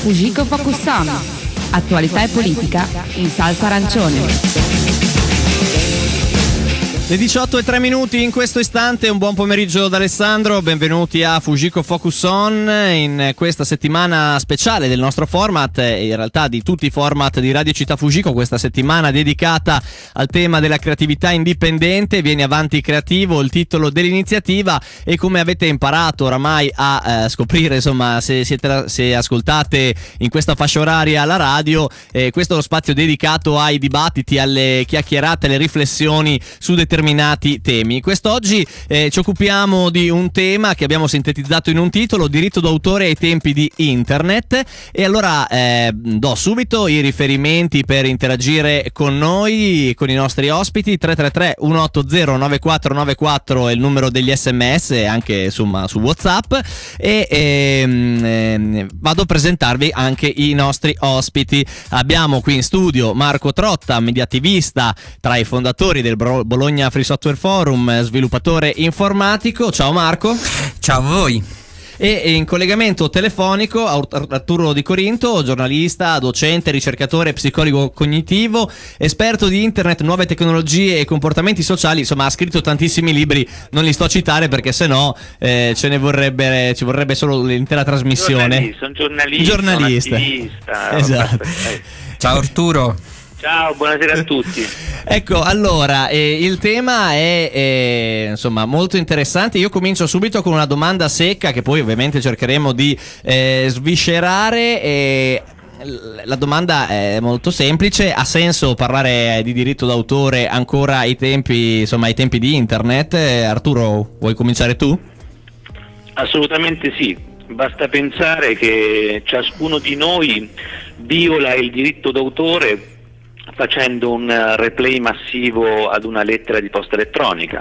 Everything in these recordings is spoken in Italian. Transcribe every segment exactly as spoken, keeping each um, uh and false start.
Fujiko Focus On. Attualità e politica in salsa arancione. Le diciotto e tre minuti in questo istante, un buon pomeriggio da Alessandro, benvenuti a Fujiko Focus On in questa settimana speciale del nostro format, e in realtà di tutti i format di Radio Città Fujiko, questa settimana dedicata al tema della creatività indipendente. Vieni avanti creativo, il titolo dell'iniziativa, e come avete imparato oramai a eh, scoprire, insomma, se, siete, se ascoltate in questa fascia oraria la radio, eh, questo è lo spazio dedicato ai dibattiti, alle chiacchierate, alle riflessioni su determinati determinati temi. Quest'oggi eh, ci occupiamo di un tema che abbiamo sintetizzato in un titolo: diritto d'autore ai tempi di internet. E allora eh, do subito i riferimenti per interagire con noi, con i nostri ospiti. Tre tre tre uno otto zero nove quattro nove quattro è il numero degli sms, anche insomma su WhatsApp, e ehm, ehm, vado a presentarvi anche i nostri ospiti. Abbiamo qui in studio Marco Trotta, mediativista, tra i fondatori del Bologna Free Software Forum, sviluppatore informatico. Ciao Marco. Ciao a voi. E in collegamento telefonico Arturo Di Corinto, giornalista, docente, ricercatore, psicologo cognitivo, esperto di internet, nuove tecnologie e comportamenti sociali. Insomma, ha scritto tantissimi libri, non li sto a citare perché sennò eh, ce ne vorrebbe, ci vorrebbe solo l'intera trasmissione. Sono giornalista, giornalista. giornalista. Esatto. Ciao Arturo. Ciao, buonasera a tutti. Ecco, allora, eh, il tema è eh, insomma molto interessante. Io comincio subito con una domanda secca che poi ovviamente cercheremo di eh, sviscerare. E la domanda è molto semplice: ha senso parlare di diritto d'autore ancora ai tempi, insomma, ai tempi di internet? Eh, Arturo, vuoi cominciare tu? Assolutamente sì. Basta pensare che ciascuno di noi viola il diritto d'autore facendo un replay massivo ad una lettera di posta elettronica,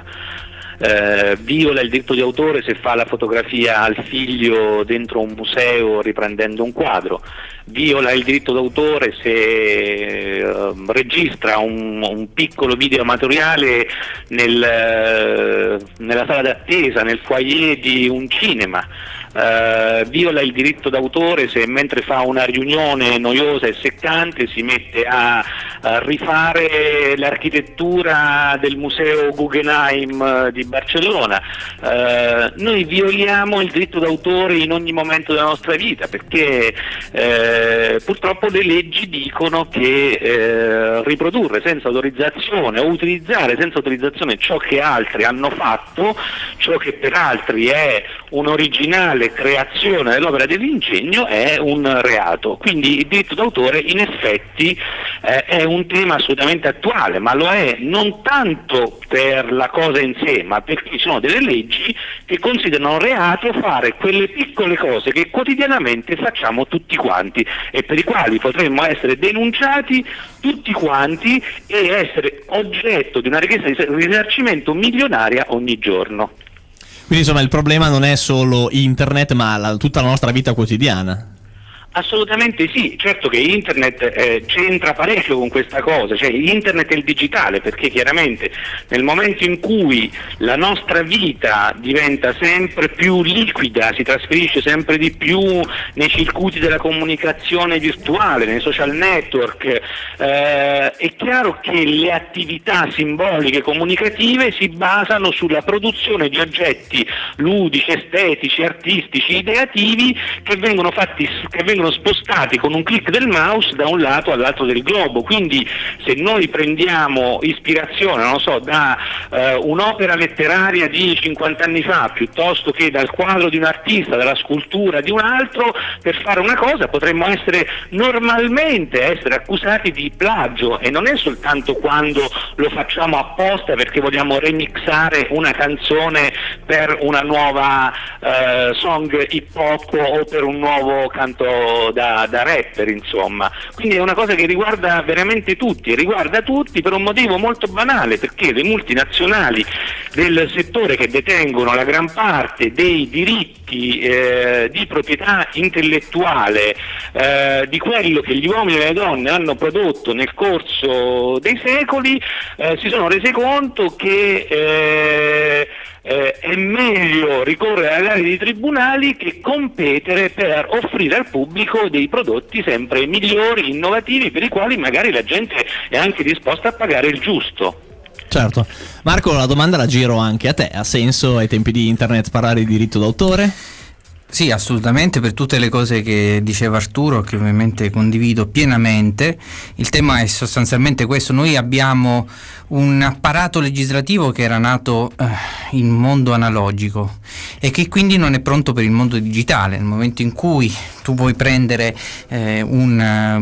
eh, viola il diritto di autore se fa la fotografia al figlio dentro un museo riprendendo un quadro, viola il diritto d'autore se eh, registra un, un piccolo video amatoriale nel, eh, nella sala d'attesa, nel foyer di un cinema. Uh, viola il diritto d'autore se mentre fa una riunione noiosa e seccante si mette a, a rifare l'architettura del museo Guggenheim di Barcellona. Uh, noi violiamo il diritto d'autore in ogni momento della nostra vita, perché uh, purtroppo le leggi dicono che uh, riprodurre senza autorizzazione o utilizzare senza autorizzazione ciò che altri hanno fatto, ciò che per altri è un originale creazione dell'opera dell'ingegno, è un reato. Quindi il diritto d'autore in effetti eh, è un tema assolutamente attuale, ma lo è non tanto per la cosa in sé, ma perché ci sono delle leggi che considerano reato fare quelle piccole cose che quotidianamente facciamo tutti quanti e per i quali potremmo essere denunciati tutti quanti e essere oggetto di una richiesta di risarcimento milionaria ogni giorno. Quindi insomma il problema non è solo internet, ma la, tutta la nostra vita quotidiana. Assolutamente sì, certo che internet eh, c'entra parecchio con questa cosa, cioè internet e il digitale, perché chiaramente nel momento in cui la nostra vita diventa sempre più liquida, si trasferisce sempre di più nei circuiti della comunicazione virtuale, nei social network, eh, è chiaro che le attività simboliche comunicative si basano sulla produzione di oggetti ludici, estetici, artistici, ideativi che vengono fatti, che vengono spostati con un click del mouse da un lato all'altro del globo. Quindi se noi prendiamo ispirazione, non lo so, da eh, un'opera letteraria di cinquanta anni fa piuttosto che dal quadro di un artista, dalla scultura di un altro, per fare una cosa potremmo essere normalmente essere accusati di plagio, e non è soltanto quando lo facciamo apposta perché vogliamo remixare una canzone per una nuova eh, song hip hop o per un nuovo canto Da, da rapper, insomma. Quindi è una cosa che riguarda veramente tutti, e riguarda tutti per un motivo molto banale, perché le multinazionali del settore che detengono la gran parte dei diritti eh, di proprietà intellettuale eh, di quello che gli uomini e le donne hanno prodotto nel corso dei secoli, eh, si sono resi conto che eh, eh, è meglio ricorrere alle gare di tribunali che competere per offrire al pubblico dei prodotti sempre migliori, innovativi, per i quali magari la gente è anche disposta a pagare il giusto. Certo. Marco, la domanda la giro anche a te. Ha senso ai tempi di internet parlare di diritto d'autore? Sì, assolutamente, per tutte le cose che diceva Arturo, che ovviamente condivido pienamente. Il tema è sostanzialmente questo: noi abbiamo un apparato legislativo che era nato eh, in mondo analogico e che quindi non è pronto per il mondo digitale. Nel momento in cui tu puoi prendere eh, un,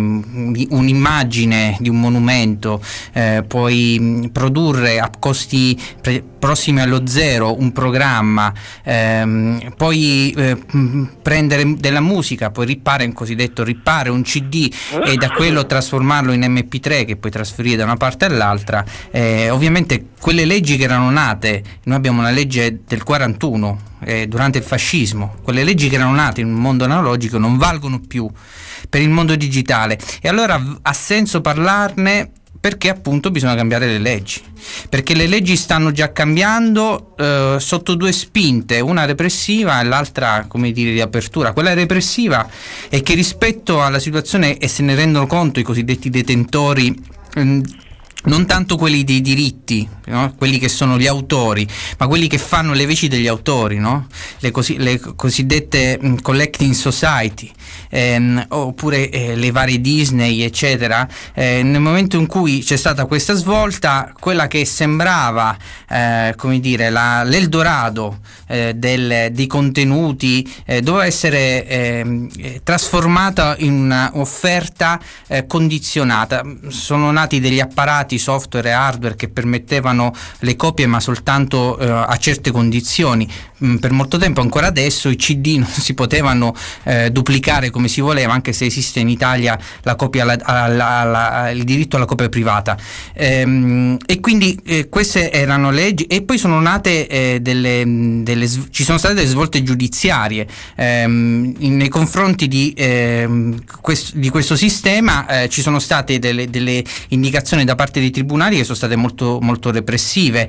um, un'immagine di un monumento, eh, puoi produrre a costi pre- prossimi allo zero un programma, ehm, puoi eh, prendere della musica, puoi rippare un cosiddetto rippare un C D e da quello trasformarlo in M P tre che puoi trasferire da una parte all'altra. Eh, ovviamente quelle leggi che erano nate, noi abbiamo una legge del quarantuno eh, durante il fascismo, quelle leggi che erano nate in un mondo analogico non valgono più per il mondo digitale, e allora ha senso parlarne, perché appunto bisogna cambiare le leggi, perché le leggi stanno già cambiando eh, sotto due spinte, una repressiva e l'altra, come dire, di apertura. Quella repressiva è che rispetto alla situazione, e se ne rendono conto i cosiddetti detentori, mh, non tanto quelli dei diritti, no? Quelli che sono gli autori, ma quelli che fanno le veci degli autori, no? le, cosi- le cosiddette mh, collecting society, ehm, oppure eh, le varie Disney, eccetera. Eh, nel momento in cui c'è stata questa svolta, quella che sembrava eh, come dire la, l'Eldorado eh, del, dei contenuti eh, doveva essere eh, trasformata in un'offerta eh, condizionata. Sono nati degli apparati software e hardware che permettevano le copie, ma soltanto eh, a certe condizioni. Mm, per molto tempo, ancora adesso, i C D non si potevano eh, duplicare come si voleva, anche se esiste in Italia la copia alla, alla, alla, il diritto alla copia privata. Ehm, e quindi eh, queste erano leggi, e poi sono nate eh, delle, delle ci sono state delle svolte giudiziarie ehm, nei confronti di, ehm, quest, di questo sistema. Eh, ci sono state delle, delle indicazioni da parte dei tribunali che sono state molto, molto repressive.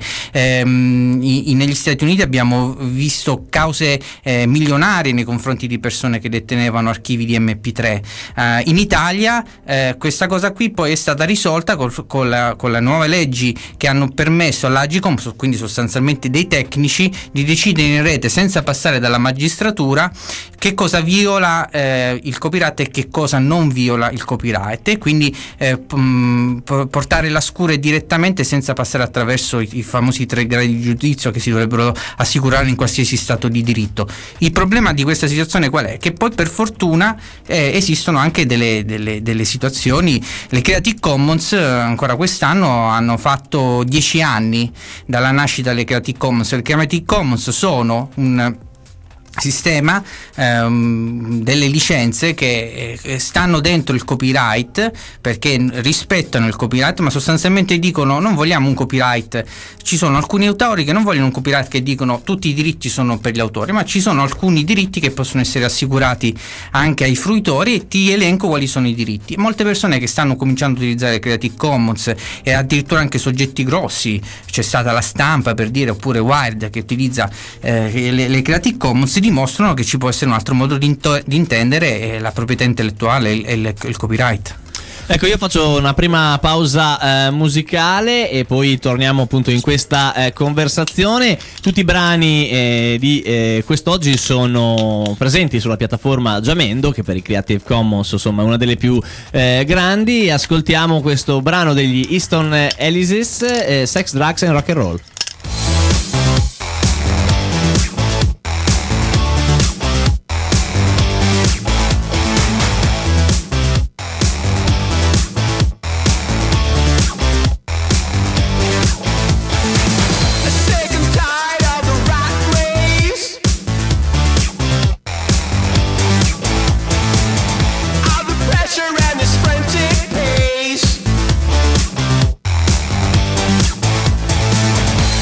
Ehm, i, negli Stati Uniti abbiamo visto cause eh, milionarie nei confronti di persone che detenevano archivi di M P tre. Eh, in Italia eh, questa cosa qui poi è stata risolta col, con, la, con le nuove leggi che hanno permesso all'Agicom, quindi sostanzialmente dei tecnici, di decidere in rete senza passare dalla magistratura che cosa viola eh, il copyright e che cosa non viola il copyright, e quindi eh, p- portare la scure direttamente senza passare attraverso i, i famosi tre gradi di giudizio che si dovrebbero assicurare in qualsiasi stato di diritto. Il problema di questa situazione qual è? Che poi per fortuna eh, esistono anche delle, delle, delle situazioni. Le Creative Commons eh, ancora quest'anno hanno fatto dieci anni dalla nascita delle Creative Commons. Le Creative Commons sono un sistema ehm, delle licenze che eh, stanno dentro il copyright, perché rispettano il copyright, ma sostanzialmente dicono non vogliamo un copyright. Ci sono alcuni autori che non vogliono un copyright che dicono tutti i diritti sono per gli autori, ma ci sono alcuni diritti che possono essere assicurati anche ai fruitori, e ti elenco quali sono i diritti. Molte persone che stanno cominciando a utilizzare Creative Commons, e addirittura anche soggetti grossi, c'è stata la Stampa per dire, oppure Wired che utilizza eh, le, le Creative Commons, dimostrano che ci può essere un altro modo di, into- di intendere la proprietà intellettuale e il, il, il copyright. Ecco, io faccio una prima pausa eh, musicale e poi torniamo appunto in questa eh, conversazione. Tutti i brani eh, di eh, quest'oggi sono presenti sulla piattaforma Jamendo, che per i Creative Commons insomma è una delle più eh, grandi. Ascoltiamo questo brano degli Easton Elysis, eh, Sex, Drugs and Rock and Roll. Frantic pace.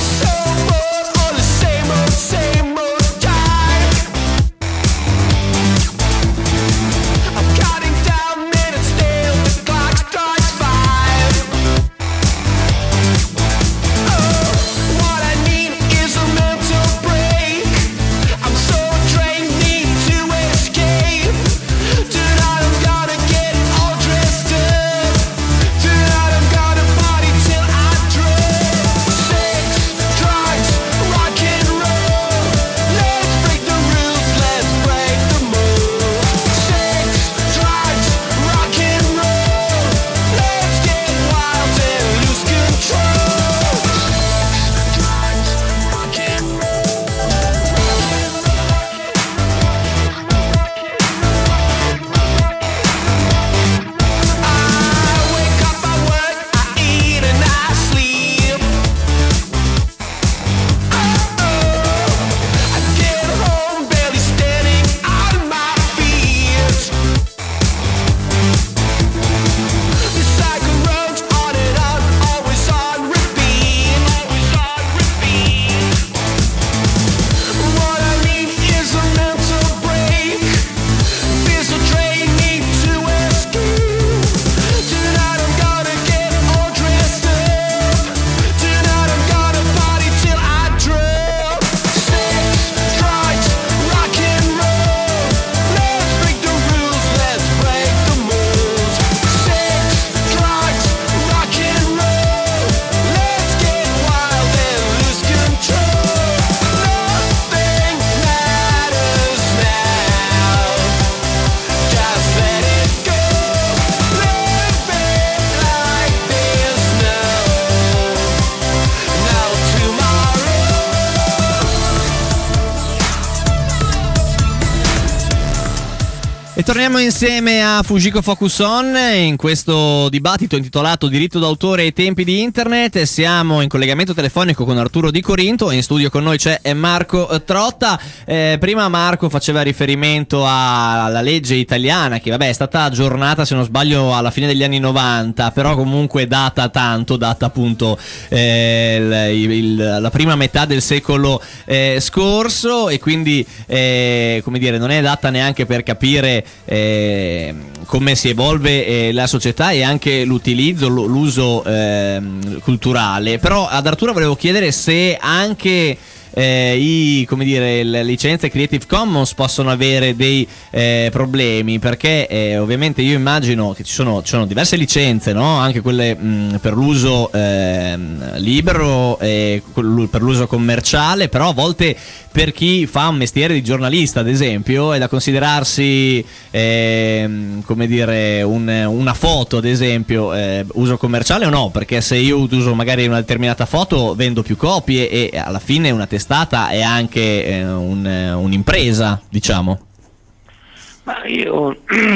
E torniamo insieme a Fujiko Focus On in questo dibattito intitolato Diritto d'autore ai tempi di internet. Siamo in collegamento telefonico con Arturo Di Corinto e in studio con noi c'è Marco Trotta. Eh, prima Marco faceva riferimento alla legge italiana che vabbè è stata aggiornata se non sbaglio alla fine degli anni novanta, però comunque data tanto, data appunto eh, il, il, la prima metà del secolo eh, scorso, e quindi eh, come dire non è data neanche per capire Eh, come si evolve eh, la società e anche l'utilizzo, l'uso eh, culturale. Però ad Arturo volevo chiedere se anche eh, i come dire le licenze Creative Commons possono avere dei eh, problemi, perché eh, ovviamente io immagino che ci sono, ci sono diverse licenze, no? Anche quelle mh, per l'uso eh, libero e per l'uso commerciale, però a volte per chi fa un mestiere di giornalista, ad esempio, è da considerarsi eh, come dire un, una foto, ad esempio, eh, uso commerciale o no? Perché se io uso magari una determinata foto vendo più copie e alla fine una testata è anche eh, un, un'impresa, diciamo. Ma io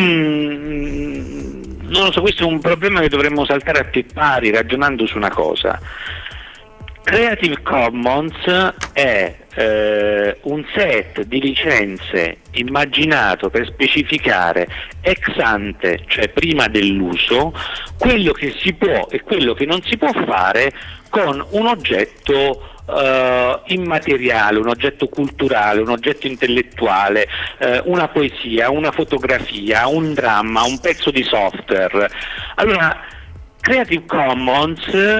non lo so, questo è un problema che dovremmo saltare a piedi pari ragionando su una cosa. Creative Commons è eh, un set di licenze immaginato per specificare ex ante, cioè prima dell'uso, quello che si può e quello che non si può fare con un oggetto Uh, immateriale, un oggetto culturale, un oggetto intellettuale, uh, una poesia, una fotografia, un dramma, un pezzo di software. Allora, Creative Commons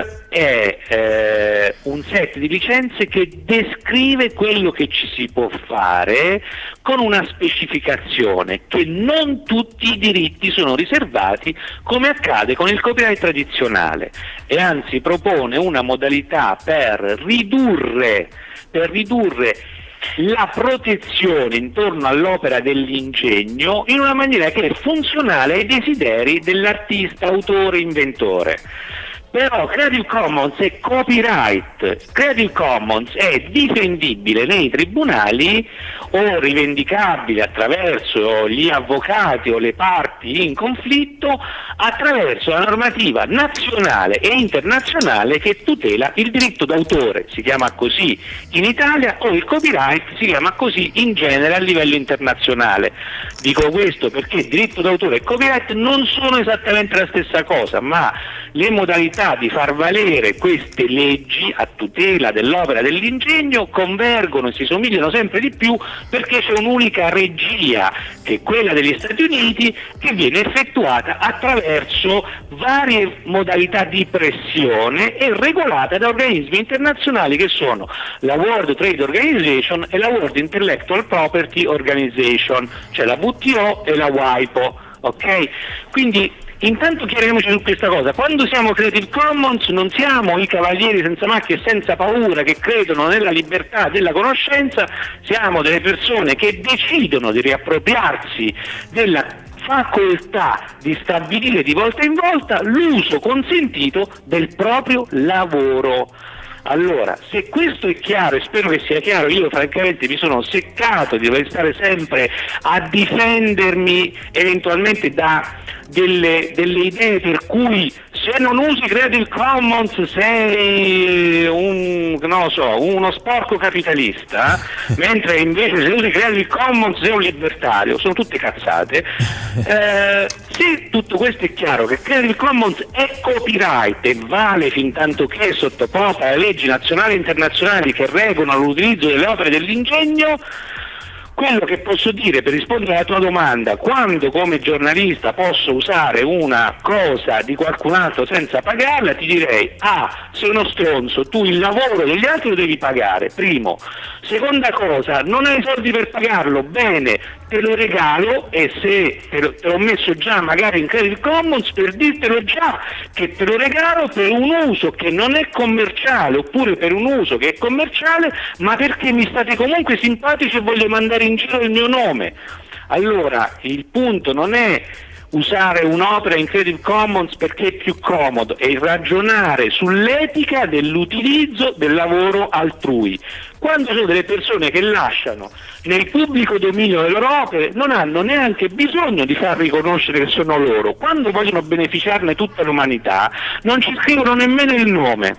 è eh, un set di licenze che descrive quello che ci si può fare con una specificazione che non tutti i diritti sono riservati come accade con il copyright tradizionale, e anzi propone una modalità per ridurre, per ridurre la protezione intorno all'opera dell'ingegno in una maniera che è funzionale ai desideri dell'artista, autore, inventore. Però Creative Commons è copyright, Creative Commons è difendibile nei tribunali o rivendicabile attraverso gli avvocati o le parti in conflitto attraverso la normativa nazionale e internazionale che tutela il diritto d'autore, si chiama così in Italia, o il copyright si chiama così in genere a livello internazionale. Dico questo perché diritto d'autore e copyright non sono esattamente la stessa cosa, ma le modalità di far valere queste leggi a tutela dell'opera dell'ingegno convergono e si somigliano sempre di più, perché c'è un'unica regia, che è quella degli Stati Uniti, che viene effettuata attraverso varie modalità di pressione e regolata da organismi internazionali che sono la World Trade Organization e la World Intellectual Property Organization, cioè la W T O e la WIPO, ok? Quindi intanto chiariamoci su questa cosa: quando siamo Creative Commons non siamo i cavalieri senza macchie e senza paura che credono nella libertà della conoscenza, siamo delle persone che decidono di riappropriarsi della facoltà di stabilire di volta in volta l'uso consentito del proprio lavoro. Allora, se questo è chiaro, e spero che sia chiaro, io francamente mi sono seccato di dover stare sempre a difendermi eventualmente da delle, delle idee per cui se non usi Creative Commons sei un, non so, uno sporco capitalista, mentre invece se usi Creative Commons sei un libertario. Sono tutte cazzate. Eh, se tutto questo è chiaro, che Creative Commons è copyright e vale fin tanto che è sottoposta alle leggi nazionali e internazionali che regolano l'utilizzo delle opere dell'ingegno, quello che posso dire per rispondere alla tua domanda: quando come giornalista posso usare una cosa di qualcun altro senza pagarla, ti direi: ah, sei uno stronzo, tu il lavoro degli altri lo devi pagare, primo. Seconda cosa, non hai soldi per pagarlo, bene, te lo regalo, e se te, lo, te l'ho messo già magari in Creative Commons per dirtelo già che te lo regalo per un uso che non è commerciale, oppure per un uso che è commerciale, ma perché mi state comunque simpatici e voglio mandare in giro il mio nome. Allora il punto non è usare un'opera in Creative Commons perché è più comodo, è ragionare sull'etica dell'utilizzo del lavoro altrui. Quando sono delle persone che lasciano nel pubblico dominio le loro opere, non hanno neanche bisogno di far riconoscere che sono loro. Quando vogliono beneficiarne tutta l'umanità, non ci scrivono nemmeno il nome.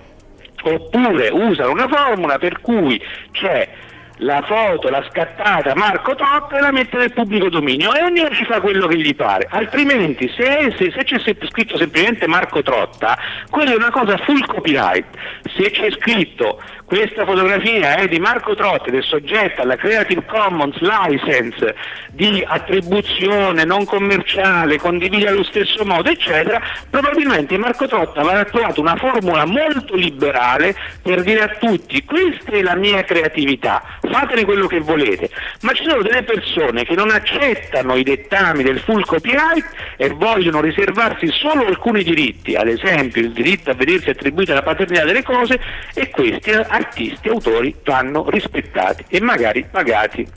Oppure usano una formula per cui c'è la foto, la scattata Marco Trotta e la mette nel pubblico dominio e ognuno ci fa quello che gli pare. Altrimenti se, se, se c'è scritto semplicemente Marco Trotta, quella è una cosa full copyright. Se c'è scritto questa fotografia è di Marco Trotta ed è soggetta alla Creative Commons license di attribuzione non commerciale, condivisa allo stesso modo, eccetera, probabilmente Marco Trotta avrà trovato una formula molto liberale per dire a tutti: questa è la mia creatività, fatene quello che volete. Ma ci sono delle persone che non accettano i dettami del full copyright e vogliono riservarsi solo alcuni diritti, ad esempio il diritto a vedersi attribuita la paternità delle cose, e questi artisti, autori vanno rispettati e magari pagati.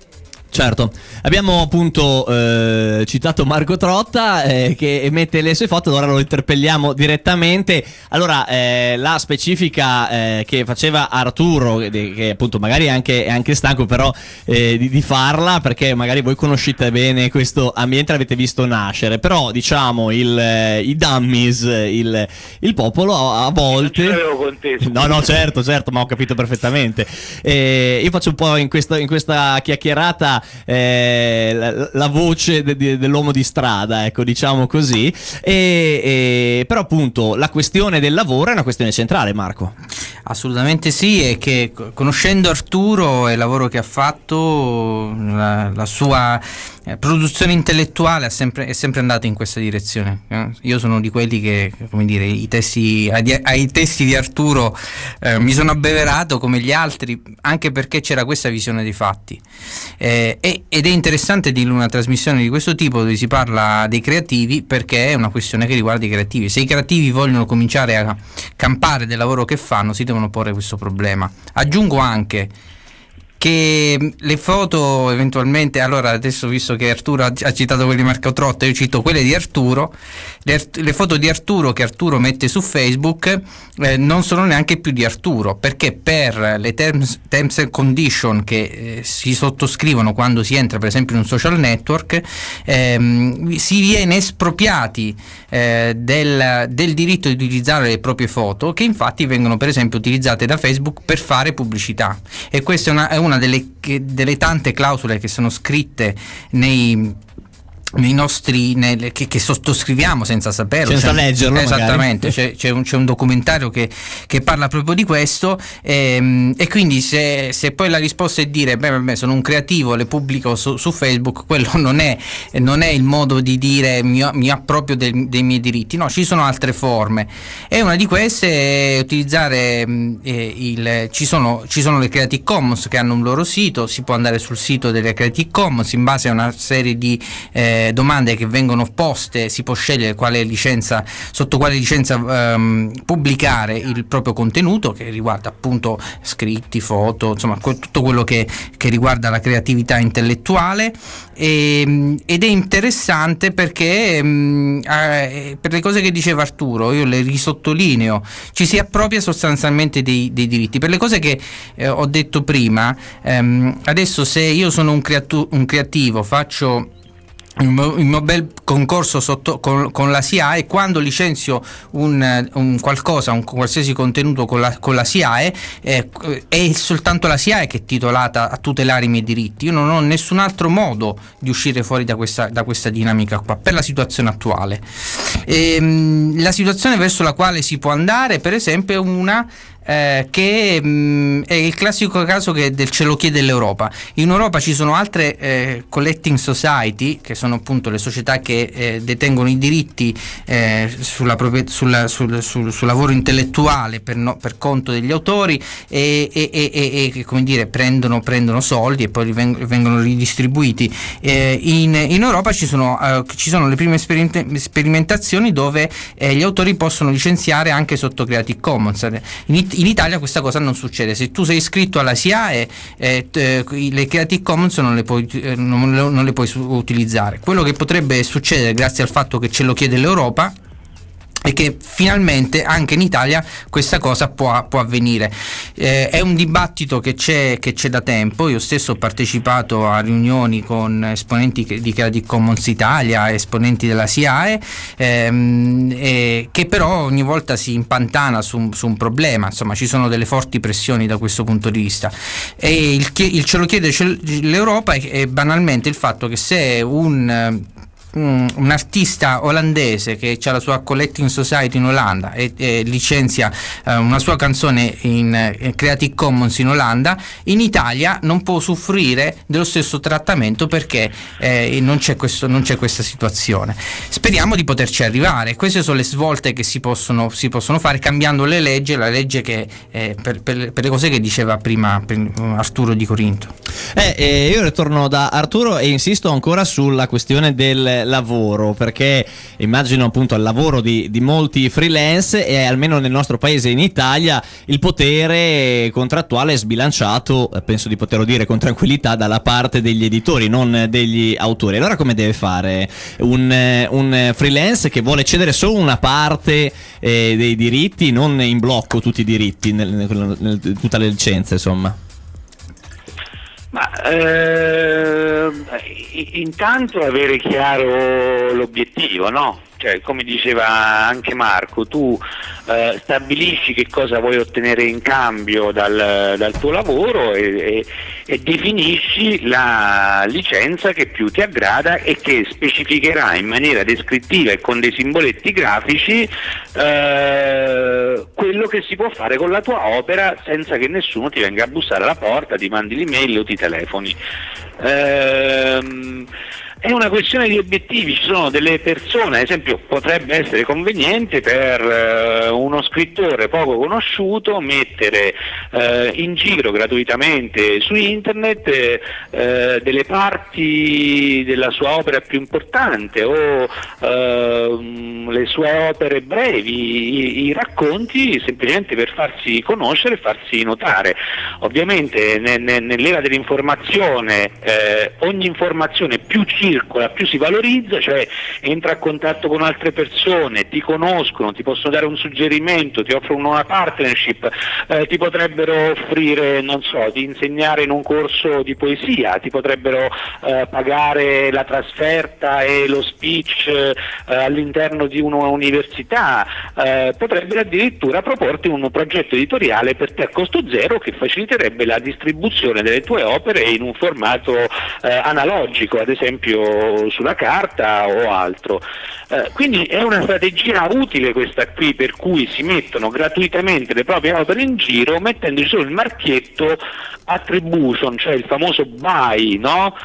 Certo, abbiamo appunto eh, citato Marco Trotta eh, che mette le sue foto, ora lo interpelliamo direttamente. Allora, eh, la specifica eh, che faceva Arturo, che, che appunto magari è anche, è anche stanco però eh, di, di farla, perché magari voi conoscete bene questo ambiente, l'avete visto nascere, però diciamo il, eh, i dummies, il, il popolo a, a volte... Non ce l'avevo con te. No, no, certo, certo, ma ho capito perfettamente. Eh, io faccio un po' in questa, in questa chiacchierata Eh, la, la voce de, de, dell'uomo di strada, ecco, diciamo così, e, e, però appunto la questione del lavoro è una questione centrale, Marco. Assolutamente sì, e che conoscendo Arturo e il lavoro che ha fatto, la, la sua eh, produzione intellettuale è sempre, è sempre andata in questa direzione. Eh? Io sono di quelli che, come dire, i testi, ai, ai testi di Arturo eh, mi sono abbeverato come gli altri, anche perché c'era questa visione dei fatti. Eh, ed è interessante di una trasmissione di questo tipo dove si parla dei creativi, perché è una questione che riguarda i creativi. Se i creativi vogliono cominciare a campare del lavoro che fanno, si devono porre questo problema. Aggiungo anche che le foto eventualmente, allora adesso visto che Arturo ha citato quelle di Marco Trotta, io cito quelle di Arturo, le, le foto di Arturo che Arturo mette su Facebook eh, non sono neanche più di Arturo, perché per le terms, terms and condition che eh, si sottoscrivono quando si entra per esempio in un social network, ehm, si viene espropriati eh, del, del diritto di utilizzare le proprie foto, che infatti vengono per esempio utilizzate da Facebook per fare pubblicità, e questa è una, è una Delle, delle tante clausole che sono scritte nei nei nostri nel, che, che sottoscriviamo senza saperlo, senza cioè, leggerlo, esattamente. C'è, c'è, un, c'è un documentario che, che parla proprio di questo, ehm, e quindi se, se poi la risposta è dire beh vabbè sono un creativo, le pubblico su, su Facebook, quello non è, non è il modo di dire mi, mi approprio del, dei miei diritti. No, ci sono altre forme, e una di queste è utilizzare eh, il ci sono, ci sono le Creative Commons che hanno un loro sito, si può andare sul sito delle Creative Commons in base a una serie di eh, domande che vengono poste, si può scegliere quale licenza, sotto quale licenza ehm, pubblicare il proprio contenuto, che riguarda appunto scritti, foto, insomma tutto quello che, che riguarda la creatività intellettuale, e, ed è interessante perché ehm, eh, per le cose che diceva Arturo, io le risottolineo, ci si appropria sostanzialmente dei, dei diritti. Per le cose che eh, ho detto prima, ehm, adesso se io sono un, creatu- un creativo, faccio il mio bel concorso sotto, con, con la S I A E, quando licenzio un, un qualcosa, un qualsiasi contenuto con la, con la S I A E, eh, è soltanto la S I A E che è titolata a tutelare i miei diritti. Io non ho nessun altro modo di uscire fuori da questa, da questa dinamica qua, per la situazione attuale. E, la situazione verso la quale si può andare, per esempio, è una Eh, che mh, è il classico caso che del ce lo chiede l'Europa. In Europa ci sono altre eh, collecting society, che sono appunto le società che eh, detengono i diritti eh, sulla propria, sulla, sul, sul, sul lavoro intellettuale per, no, per conto degli autori, e, e, e, e, e come dire prendono, prendono soldi e poi veng- vengono ridistribuiti. Eh, in, in Europa ci sono, eh, ci sono le prime esperiment- sperimentazioni dove eh, gli autori possono licenziare anche sotto Creative Commons. In in Italia questa cosa non succede. Se tu sei iscritto alla S I A E, eh, t- le Creative Commons non le puoi, eh, non, non le puoi su- utilizzare. Quello che potrebbe succedere, grazie al fatto che ce lo chiede l'Europa, e che finalmente anche in Italia questa cosa può, può avvenire. Eh, è un dibattito che c'è, che c'è da tempo. Io stesso ho partecipato a riunioni con esponenti di Creative Commons Italia, esponenti della S I A E, ehm, e che però ogni volta si impantana su, su un problema. Insomma, ci sono delle forti pressioni da questo punto di vista, e il, il ce lo chiede l'Europa è, è banalmente il fatto che se un Un, un artista olandese che ha la sua collecting society in Olanda e, e licenzia eh, una sua canzone in eh, Creative Commons in Olanda, in Italia non può usufruire dello stesso trattamento perché eh, non c'è questo, non c'è questa situazione. Speriamo di poterci arrivare. Queste sono le svolte che si possono, si possono fare cambiando le leggi, la legge che eh, per, per, per le cose che diceva prima Arturo di Corinto. Eh, eh, io ritorno da Arturo e insisto ancora sulla questione del lavoro, perché immagino appunto il lavoro di, di molti freelance, e almeno nel nostro paese, in Italia, il potere contrattuale è sbilanciato, penso di poterlo dire con tranquillità, dalla parte degli editori, non degli autori. Allora come deve fare un, un freelance che vuole cedere solo una parte eh, dei diritti, non in blocco tutti i diritti, nel, nel, nel, tutte le licenze, insomma? Ma eh, intanto avere chiaro l'obiettivo, no? Cioè, come diceva anche Marco, tu eh, stabilisci che cosa vuoi ottenere in cambio dal, dal tuo lavoro e, e, e definisci la licenza che più ti aggrada e che specificherà in maniera descrittiva e con dei simboletti grafici eh, quello che si può fare con la tua opera senza che nessuno ti venga a bussare alla porta, ti mandi l'email o ti telefoni. Ehm, È una questione di obiettivi. Ci sono delle persone, ad esempio potrebbe essere conveniente per eh, uno scrittore poco conosciuto mettere eh, in giro gratuitamente su internet eh, delle parti della sua opera più importante o eh, le sue opere brevi, i, i racconti, semplicemente per farsi conoscere e farsi notare. Ovviamente ne, ne, nell'era dell'informazione eh, ogni informazione più circola, più si valorizza, cioè entra a contatto con altre persone, ti conoscono, ti possono dare un suggerimento, ti offrono una partnership, eh, ti potrebbero offrire, non so, di insegnare in un corso di poesia, ti potrebbero eh, pagare la trasferta e lo speech eh, all'interno di un'università, eh, potrebbero addirittura proporti un progetto editoriale per te a costo zero che faciliterebbe la distribuzione delle tue opere in un formato eh, analogico, ad esempio sulla carta o altro. Eh, quindi è una strategia utile questa qui, per cui si mettono gratuitamente le proprie opere in giro mettendoci solo il marchietto attribution, cioè il famoso by, no?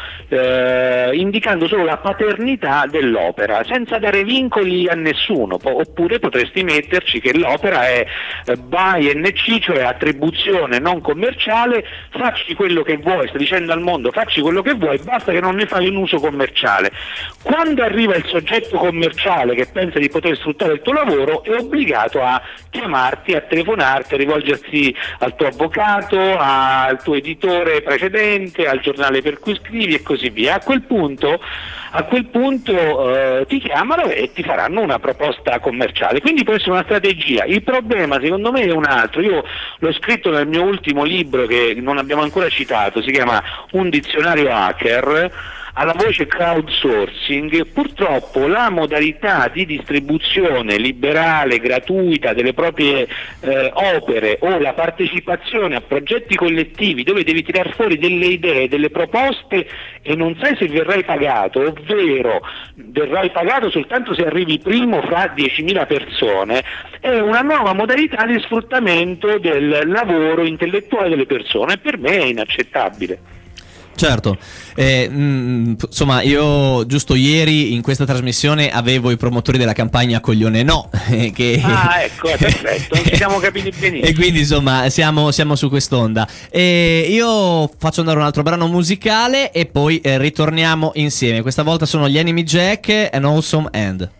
Eh, indicando solo la paternità dell'opera senza dare vincoli a nessuno. Po- oppure potresti metterci che l'opera è eh, by N C, cioè attribuzione non commerciale, facci quello che vuoi, sta dicendo al mondo facci quello che vuoi, basta che non ne fai un uso commerciale. Quando arriva il soggetto commerciale che pensa di poter sfruttare il tuo lavoro, è obbligato a chiamarti, a telefonarti, a rivolgersi al tuo avvocato, al tuo editore precedente, al giornale per cui scrivi e così via. A quel punto, a quel punto eh, ti chiamano e ti faranno una proposta commerciale, quindi può essere una strategia. Il problema secondo me è un altro, io l'ho scritto nel mio ultimo libro che non abbiamo ancora citato, si chiama Un dizionario hacker, alla voce crowdsourcing. Purtroppo la modalità di distribuzione liberale, gratuita delle proprie eh, opere o la partecipazione a progetti collettivi dove devi tirar fuori delle idee, delle proposte e non sai se verrai pagato, ovvero verrai pagato soltanto se arrivi primo fra diecimila persone, è una nuova modalità di sfruttamento del lavoro intellettuale delle persone e per me è inaccettabile. Certo, eh, mh, insomma io giusto ieri in questa trasmissione avevo i promotori della campagna Coglione No eh, che... Ah ecco, perfetto, ci siamo capiti benissimo. E quindi insomma siamo, siamo su quest'onda. E io faccio andare un altro brano musicale e poi eh, ritorniamo insieme. Questa volta sono gli Enemy Jack, An Awesome End.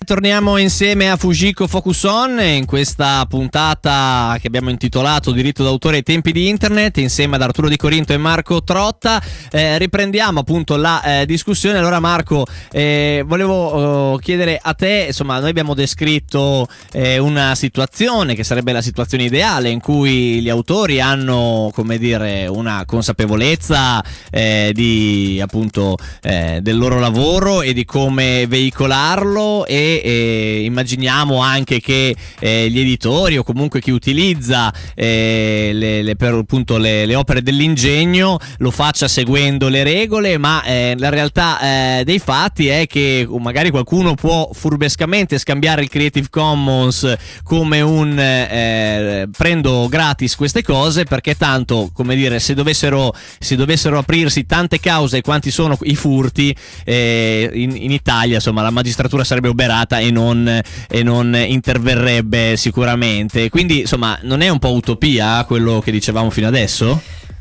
Torniamo insieme a Fujiko Focus On in questa puntata che abbiamo intitolato Diritto d'autore ai tempi di internet, insieme ad Arturo Di Corinto e Marco Trotta. Eh, riprendiamo appunto la eh, discussione. Allora Marco, eh, volevo eh, chiedere a te, insomma, noi abbiamo descritto eh, una situazione che sarebbe la situazione ideale in cui gli autori hanno, come dire, una consapevolezza eh, di appunto eh, del loro lavoro e di come veicolarlo, e E immaginiamo anche che eh, gli editori o comunque chi utilizza eh, le, le, per appunto le, le opere dell'ingegno lo faccia seguendo le regole, ma eh, la realtà eh, dei fatti è che magari qualcuno può furbescamente scambiare il Creative Commons come un eh, prendo gratis queste cose, perché tanto, come dire, se dovessero, se dovessero aprirsi tante cause quanti sono i furti eh, in, in Italia, insomma, la magistratura sarebbe oberata e non, e non interverrebbe sicuramente. Quindi insomma, non è un po' utopia quello che dicevamo fino adesso?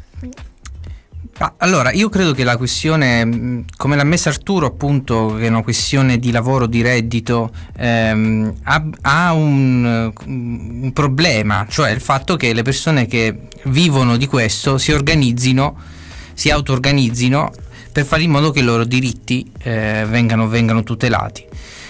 Ah, allora, io credo che la questione, come l'ha messa Arturo, appunto, che è una questione di lavoro, di reddito, ehm, ha, ha un, un problema, cioè il fatto che le persone che vivono di questo si organizzino, si auto-organizzino per fare in modo che i loro diritti eh, vengano, vengano tutelati.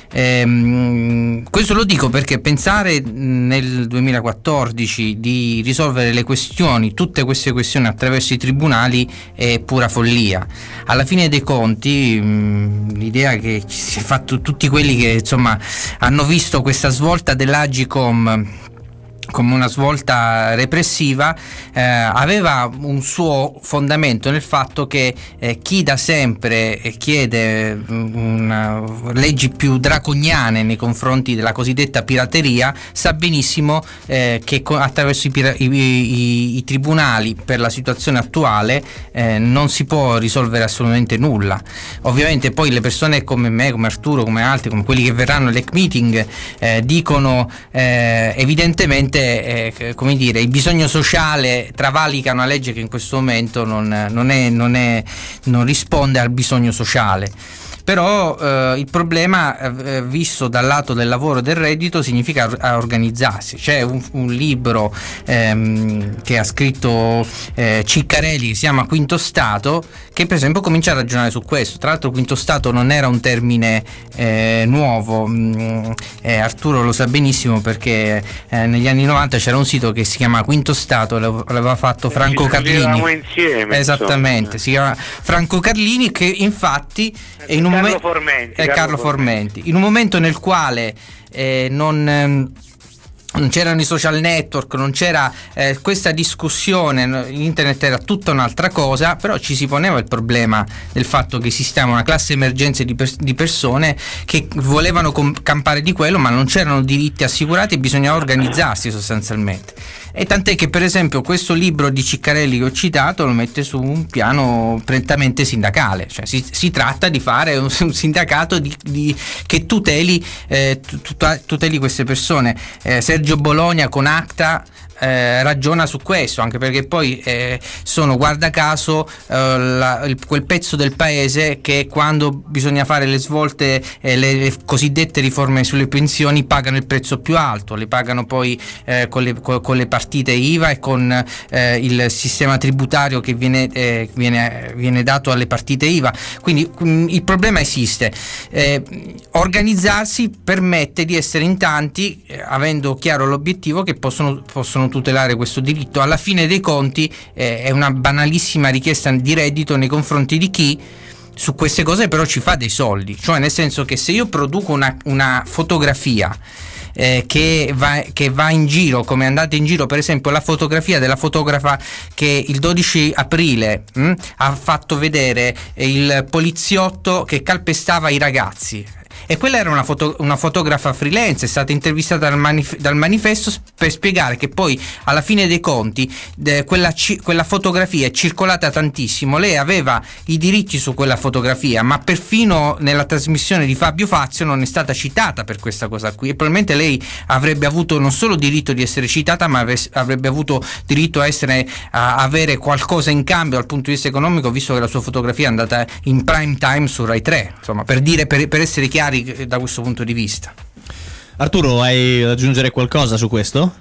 Ehm, questo lo dico perché pensare nel duemilaquattordici di risolvere le questioni, tutte queste questioni attraverso i tribunali, è pura follia. Alla fine dei conti mh, l'idea che ci si è fatto, tutti quelli che insomma hanno visto questa svolta dell'Agcom come una svolta repressiva, eh, aveva un suo fondamento nel fatto che eh, chi da sempre chiede una, leggi più draconiane nei confronti della cosiddetta pirateria sa benissimo eh, che attraverso i, pira- i, i, i tribunali, per la situazione attuale, eh, non si può risolvere assolutamente nulla. Ovviamente poi le persone come me, come Arturo, come altri, come quelli che verranno all'E C Meeting eh, dicono eh, evidentemente Eh, come dire, il bisogno sociale travalica una legge che in questo momento non, non, è, non, è, non risponde al bisogno sociale. Però eh, il problema eh, visto dal lato del lavoro e del reddito significa organizzarsi. C'è un, un libro ehm, che ha scritto eh, Ciccarelli, che si chiama Quinto Stato, che per esempio comincia a ragionare su questo. Tra l'altro Quinto Stato non era un termine eh, nuovo, mm, eh, Arturo lo sa benissimo perché eh, negli anni novanta c'era un sito che si chiama Quinto Stato, l'aveva fatto Franco Carlini. Insieme, esattamente, insomma. Si chiama Franco Carlini, che infatti è in un Carlo momento Formenti, è Carlo Carlo Formenti. Formenti in un momento nel quale eh, non ehm, non c'erano i social network, non c'era eh, questa discussione, internet era tutta un'altra cosa, però ci si poneva il problema del fatto che esisteva una classe emergenza di, pers- di persone che volevano com- campare di quello, ma non c'erano diritti assicurati e bisognava organizzarsi sostanzialmente. E tant'è che per esempio questo libro di Ciccarelli che ho citato lo mette su un piano prettamente sindacale, cioè si, si tratta di fare un, un sindacato di, di, che tuteli, eh, tut- tuteli queste persone. eh, Sergio Bologna con ACTA eh, ragiona su questo, anche perché poi eh, sono, guarda caso, eh, la, il, quel pezzo del paese che quando bisogna fare le svolte, eh, le, le cosiddette riforme sulle pensioni, pagano il prezzo più alto, le pagano poi eh, con, le, con, con le partite I V A e con eh, il sistema tributario che viene, eh, viene, viene dato alle partite I V A. Quindi mh, il problema esiste. Eh, organizzarsi permette di essere in tanti, eh, avendo chiaro l'obiettivo, che possono, possono tutelare questo diritto. Alla fine dei conti eh, è una banalissima richiesta di reddito nei confronti di chi su queste cose però ci fa dei soldi, cioè nel senso che se io produco una, una fotografia Eh, che, va, che va in giro, come è andata in giro per esempio la fotografia della fotografa che il dodici aprile mh, ha fatto vedere il poliziotto che calpestava i ragazzi, e quella era una, foto, una fotografa freelance, è stata intervistata dal, manif- dal manifesto per spiegare che poi alla fine dei conti de, quella, ci- quella fotografia è circolata tantissimo, lei aveva i diritti su quella fotografia, ma perfino nella trasmissione di Fabio Fazio non è stata citata per questa cosa qui, e probabilmente lei avrebbe avuto non solo diritto di essere citata, ma avre- avrebbe avuto diritto a, essere, a avere qualcosa in cambio dal punto di vista economico, visto che la sua fotografia è andata in prime time su Rai tre, insomma, per dire, per, per essere chiari noi da questo punto di vista. Arturo, hai da aggiungere qualcosa su questo?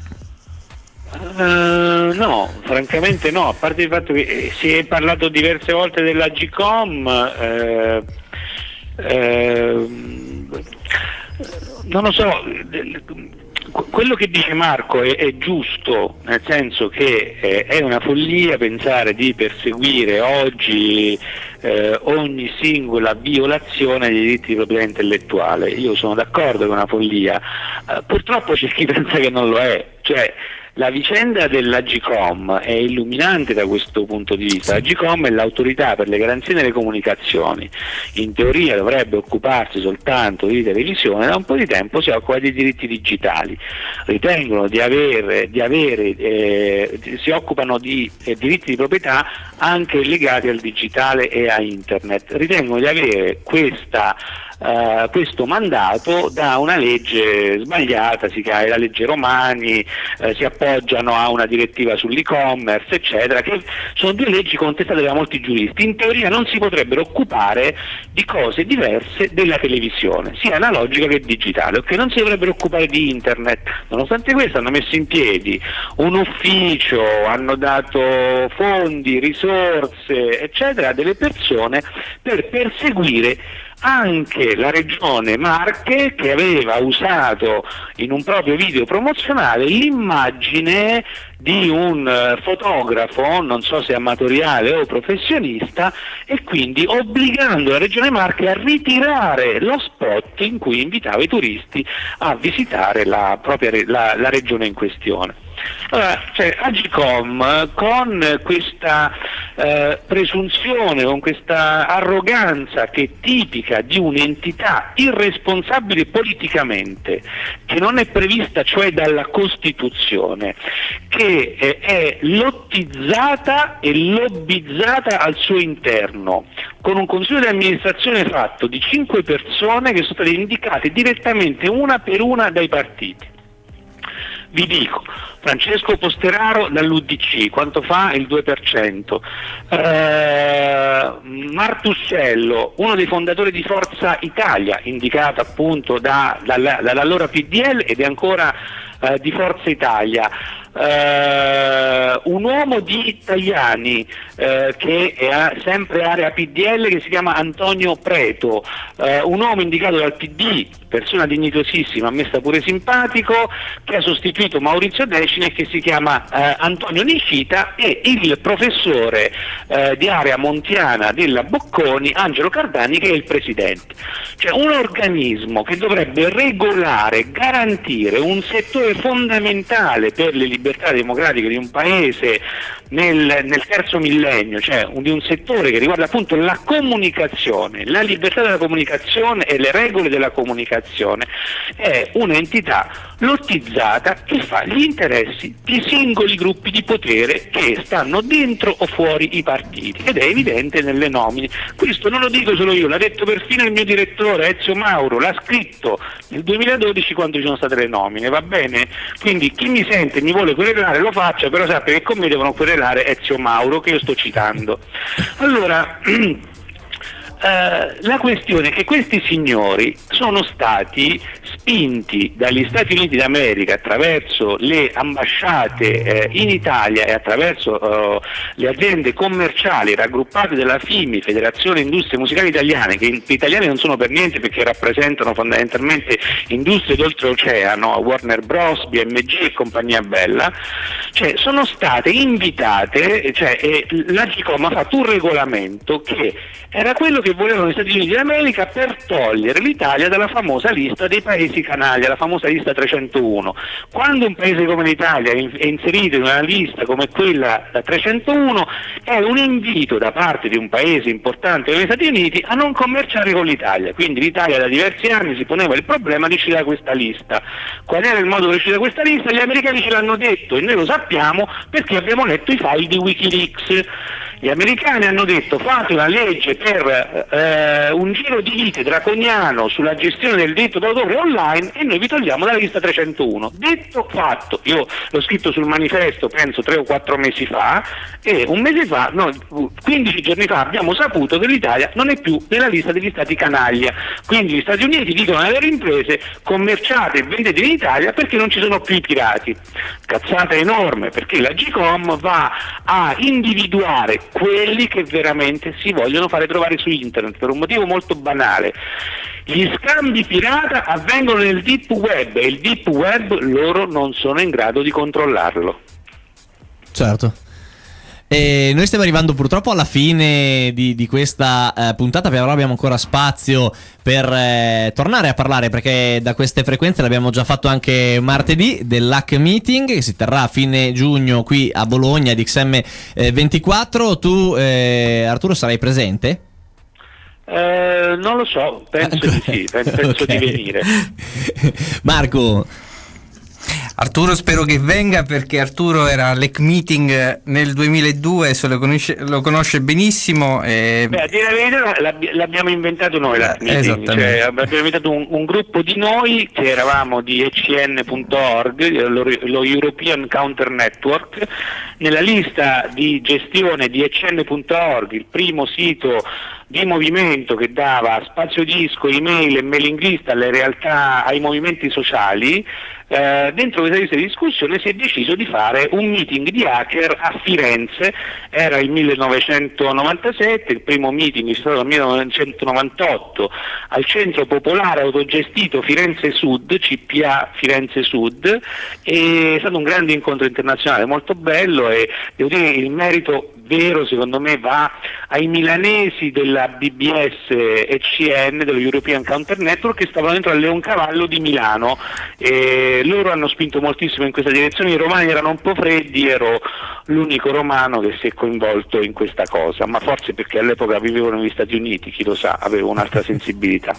Uh, no, francamente no, a parte il fatto che si è parlato diverse volte dell'Agcom, eh, eh, non lo so, quello che dice Marco è, è giusto, nel senso che eh, è una follia pensare di perseguire oggi eh, ogni singola violazione dei diritti di proprietà intellettuale. Io sono d'accordo che è una follia, eh, purtroppo c'è chi pensa che non lo è, cioè la vicenda dell'Agcom è illuminante da questo punto di vista. L'Agcom è l'autorità per le garanzie nelle comunicazioni, in teoria dovrebbe occuparsi soltanto di televisione, da un po' di tempo si occupa di diritti digitali, ritengono di avere, di avere eh, si occupano di eh, diritti di proprietà anche legati al digitale e a internet, ritengono di avere questa Uh, questo mandato da una legge sbagliata, si chiama la legge Romani, uh, si appoggiano a una direttiva sull'e-commerce, eccetera, che sono due leggi contestate da molti giuristi. In teoria non si potrebbero occupare di cose diverse della televisione, sia analogica che digitale, o che non si dovrebbero occupare di internet. Nonostante questo hanno messo in piedi un ufficio, hanno dato fondi, risorse, eccetera, a delle persone per perseguire anche la regione Marche, che aveva usato in un proprio video promozionale l'immagine di un uh, fotografo, non so se amatoriale o professionista, e quindi obbligando la regione Marche a ritirare lo spot in cui invitava i turisti a visitare la propria re- la, la regione in questione. Allora, cioè, Agcom con questa eh, presunzione, con questa arroganza che è tipica di un'entità irresponsabile politicamente, che non è prevista cioè dalla Costituzione, che eh, è lottizzata e lobbizzata al suo interno, con un consiglio di amministrazione fatto di cinque persone che sono state indicate direttamente una per una dai partiti. Vi dico, Francesco Posteraro dall'U D C, quanto fa? Il due per cento. Eh, Martuscello, uno dei fondatori di Forza Italia, indicato appunto da, dalla, dall'allora P D L ed è ancora eh, di Forza Italia. Uh, un uomo di Tajani uh, che è sempre area P D L, che si chiama Antonio Preto, uh, un uomo indicato dal P D, persona dignitosissima, a me sta pure simpatico, che ha sostituito Maurizio Decina e che si chiama uh, Antonio Nicita, e il professore uh, di area montiana della Bocconi, Angelo Cardani, che è il presidente. Cioè un organismo che dovrebbe regolare, garantire un settore fondamentale per le libertà democratiche di un paese nel, nel terzo millennio, cioè un, di un settore che riguarda appunto la comunicazione, la libertà della comunicazione e le regole della comunicazione, è un'entità lottizzata che fa gli interessi di singoli gruppi di potere che stanno dentro o fuori i partiti, ed è evidente nelle nomine. Questo non lo dico solo io, l'ha detto perfino il mio direttore Ezio Mauro, l'ha scritto nel duemiladodici quando ci sono state le nomine, va bene? Quindi chi mi sente e mi vuole querelare lo faccia, però sappia che con me devono querelare Ezio Mauro, che io sto citando. Allora Uh, la questione è che questi signori sono stati spinti dagli Stati Uniti d'America attraverso le ambasciate eh, in Italia e attraverso uh, le aziende commerciali raggruppate dalla F I M I, Federazione Industrie Musicali Italiane, che in, italiane non sono per niente perché rappresentano fondamentalmente industrie d'oltreoceano, Warner Bros, B M G e compagnia bella, cioè sono state invitate, cioè eh, l'Agcom ha fatto un regolamento che era quello che volevano gli Stati Uniti d'America per togliere l'Italia dalla famosa lista dei paesi canaglia, la famosa lista trecentouno. Quando un paese come l'Italia è inserito in una lista come quella da trecentouno, è un invito da parte di un paese importante come gli Stati Uniti a non commerciare con l'Italia. Quindi l'Italia da diversi anni si poneva il problema di uscire da questa lista. Qual era il modo per uscire da questa lista? Gli americani ce l'hanno detto e noi lo sappiamo perché abbiamo letto i file di Wikileaks. Gli americani hanno detto fate una legge per eh, un giro di vite draconiano sulla gestione del diritto d'autore online e noi vi togliamo dalla lista trecentouno. Detto fatto, io l'ho scritto sul manifesto penso tre o quattro mesi fa e un mese fa, no, quindici giorni fa abbiamo saputo che l'Italia non è più nella lista degli stati canaglia, quindi gli Stati Uniti dicono alle loro imprese commerciate e vendete in Italia perché non ci sono più i pirati. Cazzata enorme, perché la Gcom va a individuare quelli che veramente si vogliono fare trovare su internet per un motivo molto banale. Gli scambi pirata avvengono nel deep web e il deep web loro non sono in grado di controllarlo. Certo. E noi stiamo arrivando purtroppo alla fine di, di questa eh, puntata, però abbiamo ancora spazio per eh, tornare a parlare, perché da queste frequenze l'abbiamo già fatto anche martedì dell'H A C Meeting che si terrà a fine giugno qui a Bologna di X M ventiquattro. Tu eh, Arturo sarai presente? Eh, non lo so, penso di sì, penso, penso okay. di venire. Marco? Arturo spero che venga, perché Arturo era all'H A C Meeting nel duemiladue, se lo conosce, lo conosce benissimo. E... Beh, a dire la verità l'abbiamo inventato noi l'H A C Meeting, cioè, abbiamo inventato un, un gruppo di noi che eravamo di E C N punto org, lo, lo European Counter Network. Nella lista di gestione di E C N punto org, il primo sito di movimento che dava spazio disco, email e mailing list alle realtà, ai movimenti sociali, eh, dentro questa lista di discussione si è deciso di fare un meeting di hacker a Firenze. Era il millenovecentonovantasette, il primo meeting è stato nel millenovecentonovantotto al Centro Popolare Autogestito Firenze Sud, C P A Firenze Sud, e è stato un grande incontro internazionale molto bello, e devo dire che il merito vero secondo me va ai milanesi della B B S E C N, dello European Counter Network, che stavano dentro al Leoncavallo di Milano, e loro hanno spinto moltissimo in questa direzione. I romani erano un po' freddi, ero l'unico romano che si è coinvolto in questa cosa, ma forse perché all'epoca vivevo negli Stati Uniti, chi lo sa, avevo un'altra sensibilità.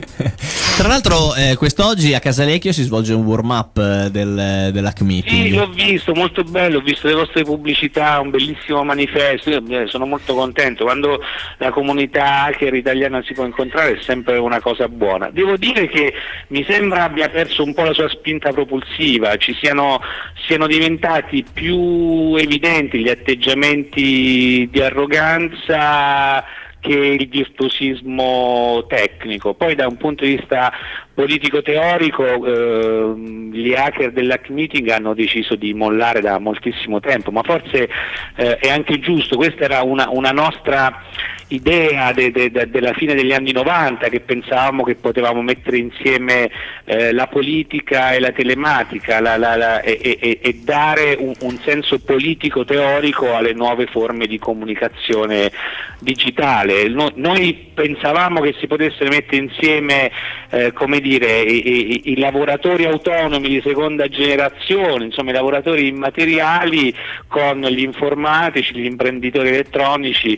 Tra l'altro eh, quest'oggi a Casalecchio si svolge un warm up eh, del, dell'H A C Meeting. Sì, l'ho visto, molto bello, ho visto le vostre pubblicità, un bellissimo manifesto. Io eh, sono molto contento, quando la comunità hacker italiana si può incontrare è sempre una cosa buona. Devo dire che mi sembra abbia perso un po' la sua spinta propulsiva, ci siano, siano diventati più evidenti gli atteggiamenti di arroganza che il virtuosismo tecnico. Poi da un punto di vista politico-teorico eh, gli hacker dell'H A C Meeting hanno deciso di mollare da moltissimo tempo, ma forse eh, è anche giusto. Questa era una, una nostra idea de, de, de, della fine degli anni novanta, che pensavamo che potevamo mettere insieme eh, la politica e la telematica la, la, la, e, e, e dare un, un senso politico-teorico alle nuove forme di comunicazione digitale. No, noi pensavamo che si potesse mettere insieme eh, come dire, i, i, i lavoratori autonomi di seconda generazione, insomma i lavoratori immateriali, con gli informatici, gli imprenditori elettronici.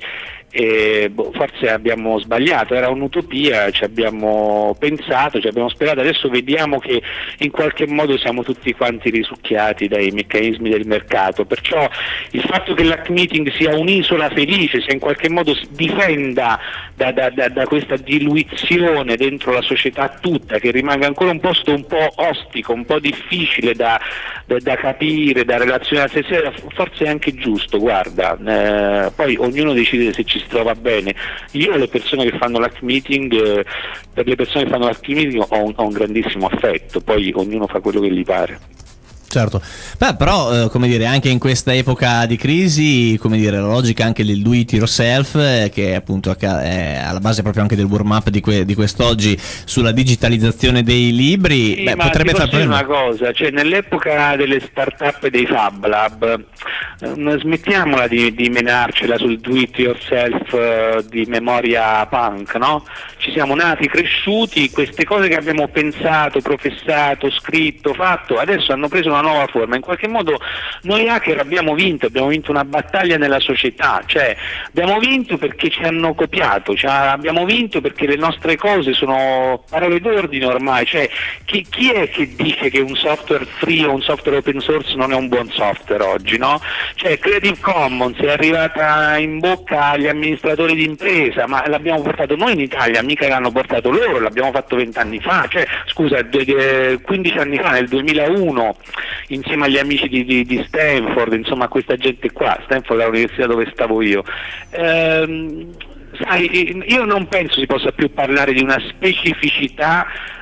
E, boh, forse abbiamo sbagliato, era un'utopia, ci abbiamo pensato, ci abbiamo sperato, adesso vediamo che in qualche modo siamo tutti quanti risucchiati dai meccanismi del mercato, perciò il fatto che l'H A C Meeting sia un'isola felice, sia in qualche modo difenda da, da, da, da questa diluizione dentro la società tutta, che rimanga ancora un posto un po' ostico, un po' difficile da, da, da capire, da relazionarsi, forse è anche giusto, guarda, eh, poi ognuno decide se ci si trova bene. Io le persone che fanno l'H A C Meeting, eh, per le persone che fanno l'H A C Meeting ho un, ho un grandissimo affetto, poi ognuno fa quello che gli pare. Certo, beh, però eh, come dire, anche in questa epoca di crisi, come dire, la logica anche del do it yourself, eh, che appunto è alla base proprio anche del warm up di, que- di quest'oggi sulla digitalizzazione dei libri, sì, beh, ma potrebbe far dire una cosa, cioè nell'epoca delle start-up e dei Fab Lab eh, smettiamola di, di menarcela sul do it yourself eh, di memoria punk, no? Ci siamo nati, cresciuti, queste cose che abbiamo pensato, professato, scritto, fatto, adesso hanno preso una una nuova forma. In qualche modo noi hacker abbiamo vinto, abbiamo vinto una battaglia nella società, cioè abbiamo vinto perché ci hanno copiato, cioè abbiamo vinto perché le nostre cose sono parole d'ordine ormai, cioè chi, chi è che dice che un software free o un software open source non è un buon software oggi, no? Cioè Creative Commons è arrivata in bocca agli amministratori di impresa, ma l'abbiamo portato noi in Italia, mica l'hanno portato loro, l'abbiamo fatto vent'anni fa, cioè scusa, quindici anni fa, nel duemilauno, insieme agli amici di, di, di Stanford, insomma questa gente qua. Stanford è l'università dove stavo io. Ehm, sai, io non penso si possa più parlare di una specificità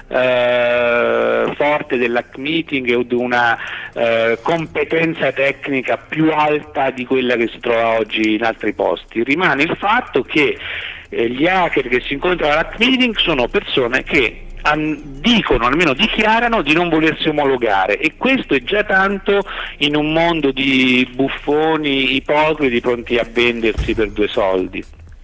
eh, forte dell'hack meeting o di una eh, competenza tecnica più alta di quella che si trova oggi in altri posti. Rimane il fatto che eh, gli hacker che si incontrano all'hack meeting sono persone che dicono, almeno dichiarano, di non volersi omologare, e questo è già tanto in un mondo di buffoni ipocriti pronti a vendersi per due soldi.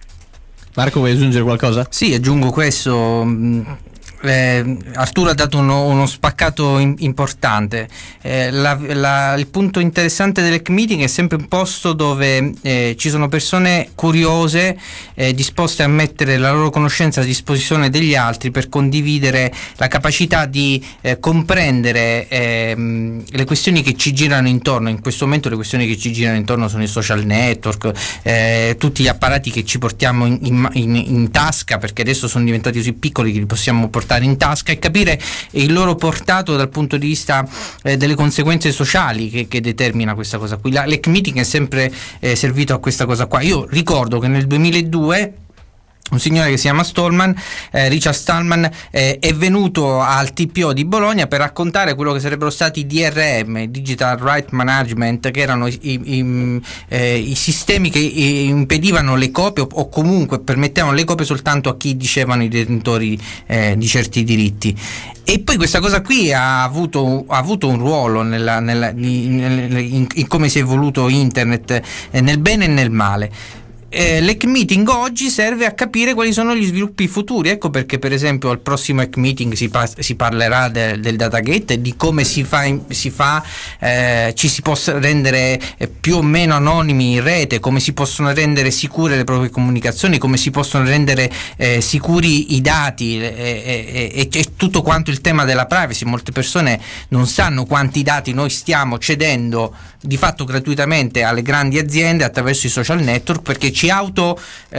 Marco, vuoi aggiungere qualcosa? Sì, aggiungo questo. Eh, Arturo ha dato uno, uno spaccato in, importante. Eh, la, la, il punto interessante dell'hack meeting è sempre un posto dove eh, ci sono persone curiose, eh, disposte a mettere la loro conoscenza a disposizione degli altri per condividere la capacità di eh, comprendere eh, le questioni che ci girano intorno. In questo momento le questioni che ci girano intorno sono i social network, eh, tutti gli apparati che ci portiamo in, in, in, in tasca, perché adesso sono diventati così piccoli che li possiamo portare in tasca, e capire il loro portato dal punto di vista eh, delle conseguenze sociali che, che determina questa cosa qui. L'hack meeting è sempre eh, servito a questa cosa qua. Io ricordo che nel duemiladue un signore che si chiama Stallman, eh, Richard Stallman, eh, è venuto al T P O di Bologna per raccontare quello che sarebbero stati i D R M, Digital Right Management, che erano i, i, eh, i sistemi che impedivano le copie, o, o comunque permettevano le copie soltanto a chi dicevano i detentori eh, di certi diritti. E poi questa cosa qui ha avuto, ha avuto un ruolo nella, nella, in, in, in come si è evoluto internet, eh, nel bene e nel male. Eh, l'hack meeting oggi serve a capire quali sono gli sviluppi futuri. Ecco perché per esempio al prossimo hack meeting si, pa- si parlerà de- del Datagate e di come si fa, in- si fa eh, ci si possa rendere eh, più o meno anonimi in rete, come si possono rendere sicure le proprie comunicazioni, come si possono rendere eh, sicuri i dati e, e, e, e tutto quanto il tema della privacy. Molte persone non sanno quanti dati noi stiamo cedendo di fatto gratuitamente alle grandi aziende attraverso i social network, perché ci auto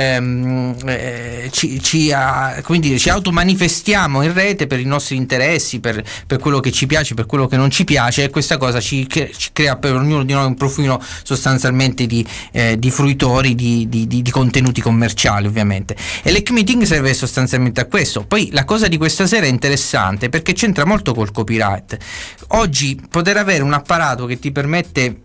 ehm, eh, ci, ci, uh, quindi ci automanifestiamo in rete per i nostri interessi, per, per quello che ci piace, per quello che non ci piace, e questa cosa ci, ci crea per ognuno di noi un profilo sostanzialmente di, eh, di fruitori di, di, di, di contenuti commerciali, ovviamente. E l'hack meeting serve sostanzialmente a questo. Poi la cosa di questa sera è interessante perché c'entra molto col copyright. Oggi poter avere un apparato che ti permette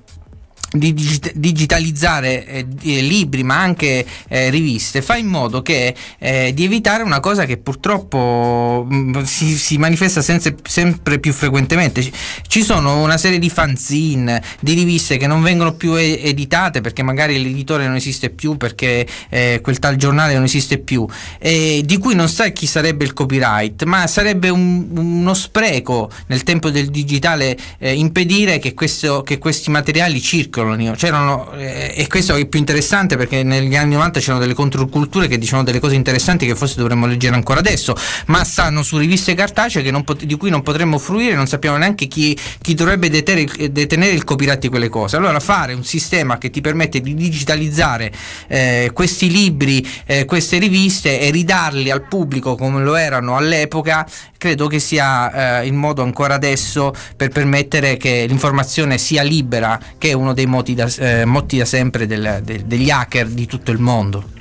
di digitalizzare eh, libri ma anche eh, riviste fa in modo che eh, di evitare una cosa che purtroppo mh, si, si manifesta senza, sempre più frequentemente. Ci, ci sono una serie di fanzine, di riviste che non vengono più e- editate perché magari l'editore non esiste più, perché eh, quel tal giornale non esiste più, e di cui non sa chi sarebbe il copyright, ma sarebbe un, uno spreco nel tempo del digitale eh, impedire che, questo, che questi materiali circolino. C'erano, eh, e questo è più interessante perché negli anni novanta c'erano delle controculture che dicevano delle cose interessanti che forse dovremmo leggere ancora adesso, ma stanno su riviste cartacee che non pot- di cui non potremmo fruire, non sappiamo neanche chi, chi dovrebbe detenere, detenere il copyright di quelle cose. Allora fare un sistema che ti permette di digitalizzare eh, questi libri, eh, queste riviste, e ridarli al pubblico come lo erano all'epoca, credo che sia eh, il modo ancora adesso per permettere che l'informazione sia libera, che è uno dei moti da, eh, moti da sempre del, de, degli hacker di tutto il mondo.